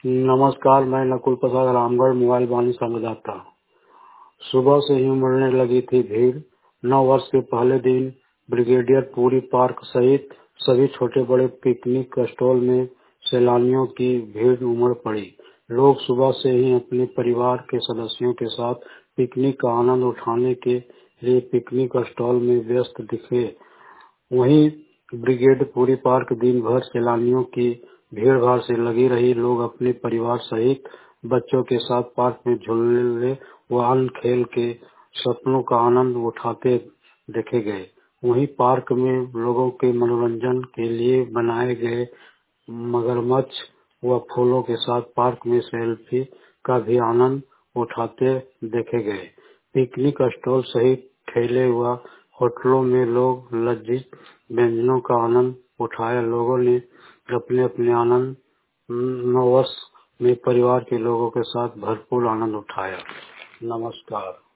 नमस्कार, मैं नकुल प्रसाद रामगढ़ मोबाइल वाणी संवाददाता। सुबह से ही उमड़ने लगी थी भीड़। 9 वर्ष के पहले दिन ब्रिगेडियर पुरी पार्क सहित सभी छोटे बड़े पिकनिक स्टॉल में सैलानियों की भीड़ उमड़ पड़ी। लोग सुबह से ही अपने परिवार के सदस्यों के साथ पिकनिक का आनंद उठाने के लिए पिकनिक स्टॉल में व्यस्त दिखे। वहीं ब्रिगेड पुरी पार्क दिन भर सैलानियों की भीड़ भाड़ से लगी रही। लोग अपने परिवार सहित बच्चों के साथ पार्क में झूले व अन्य खेल के सपनों का आनंद उठाते देखे गए। वहीं पार्क में लोगों के मनोरंजन के लिए बनाए गए मगरमच्छ व फूलों के साथ पार्क में सेल्फी का भी आनंद उठाते देखे गए। पिकनिक स्टॉल सहित ठेले व होटलों में लोग लजीज व्यंजनों का आनंद उठाया। लोगों ने अपने अपने आनंद नववर्ष में परिवार के लोगों के साथ भरपूर आनंद उठाया। नमस्कार।